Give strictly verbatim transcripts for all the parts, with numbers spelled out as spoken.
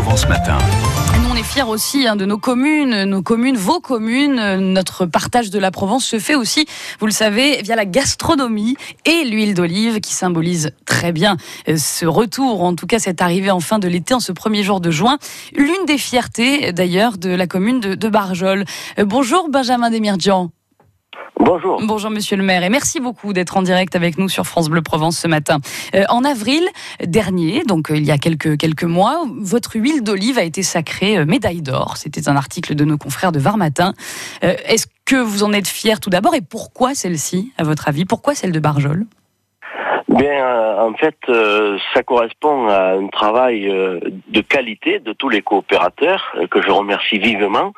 Provence Matin. Nous, on est fiers aussi hein, de nos communes, nos communes, vos communes. Notre partage de la Provence se fait aussi, vous le savez, via la gastronomie et l'huile d'olive qui symbolise très bien ce retour, en tout cas cette arrivée en fin de l'été, en ce premier jour de juin. L'une des fiertés d'ailleurs de la commune de, de Barjol. Bonjour Benjamin Demirjian. Bonjour. Bonjour Monsieur le maire et merci beaucoup d'être en direct avec nous sur France Bleu Provence ce matin. Euh, en avril dernier, donc euh, il y a quelques, quelques mois, votre huile d'olive a été sacrée euh, médaille d'or. C'était un article de nos confrères de Var Matin. Euh, est-ce que vous en êtes fiers tout d'abord et pourquoi celle-ci, à votre avis? Pourquoi celle de Barjol? Bien, euh, en fait, euh, ça correspond à un travail euh, de qualité de tous les coopérateurs, euh, que je remercie vivement.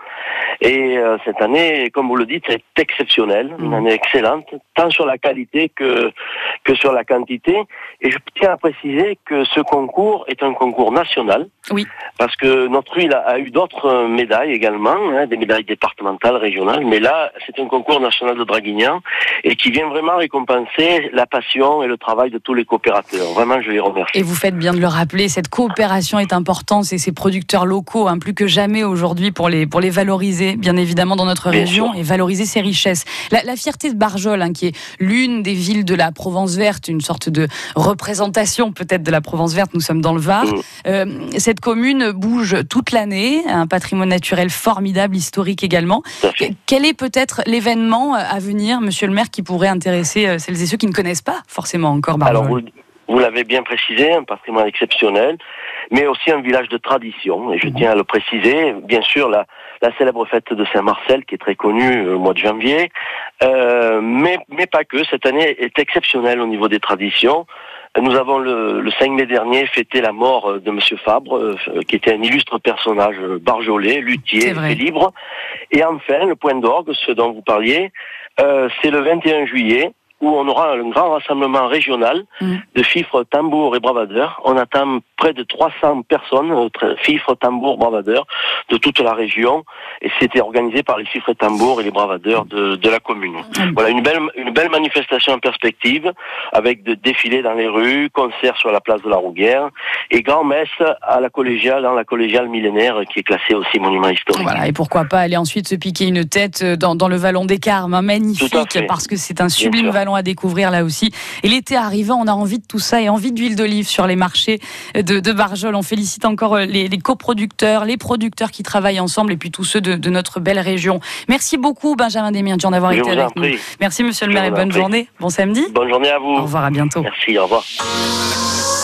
Et euh, cette année, comme vous le dites, c'est exceptionnel, une année excellente, tant sur la qualité que que sur la quantité. Et je tiens à préciser que ce concours est un concours national, oui, parce que notre huile a, a eu d'autres médailles également, hein, des médailles départementales, régionales, mais là, c'est un concours national de Draguignan et qui vient vraiment récompenser la passion et le travail de tous les coopérateurs. Vraiment, je les remercie. Et vous faites bien de le rappeler, cette coopération est importante, c'est ces producteurs locaux, hein, plus que jamais aujourd'hui pour les, pour les valoriser, bien évidemment, dans notre Bien région sûr. et valoriser ses richesses. La, la fierté de Barjol, hein, qui est l'une des villes de la Provence verte, une sorte de représentation peut-être de la Provence verte, nous sommes dans le Var. Mmh. Euh, cette commune bouge toute l'année, un patrimoine naturel formidable, historique également. Quel est peut-être l'événement à venir, monsieur le maire, qui pourrait intéresser celles et ceux qui ne connaissent pas forcément encore Barjol? Alors, vous, vous l'avez bien précisé, un patrimoine exceptionnel, mais aussi un village de tradition, et je tiens à le préciser. Bien sûr, la, la célèbre fête de Saint-Marcel, qui est très connue au mois de janvier, euh, mais, mais pas que. Cette année est exceptionnelle au niveau des traditions. Nous avons le, le cinq mai dernier fêté la mort de Monsieur Fabre, euh, qui était un illustre personnage barjolais, luthier, fait libre. Et enfin, le point d'orgue, ce dont vous parliez, euh, c'est le vingt et un juillet, où on aura un grand rassemblement régional mmh. de fifres, tambours et bravadeurs. On attend près de trois cents personnes, fifres, tambours, bravadeurs, de toute la région. Et c'était organisé par les fifres et tambours et les bravadeurs de, de la commune. Mmh. Voilà, une belle, une belle manifestation en perspective, avec des défilés dans les rues, concerts sur la place de la Rouguère, et grand-messe à la collégiale, dans la collégiale millénaire, qui est classée aussi monument historique. Voilà, et pourquoi pas aller ensuite se piquer une tête dans, dans le vallon des Carmes, hein, magnifique, parce que c'est un sublime vallon à découvrir là aussi. Et l'été arrivant, on a envie de tout ça et envie d'huile d'olive sur les marchés de, de Barjol. On félicite encore les, les coproducteurs, les producteurs qui travaillent ensemble et puis tous ceux de, de notre belle région. Merci beaucoup Benjamin Demirjian d'avoir été avec nous. Merci monsieur le maire et bonne journée. Bon samedi. Bonne journée à vous. Au revoir, à bientôt. Merci, au revoir.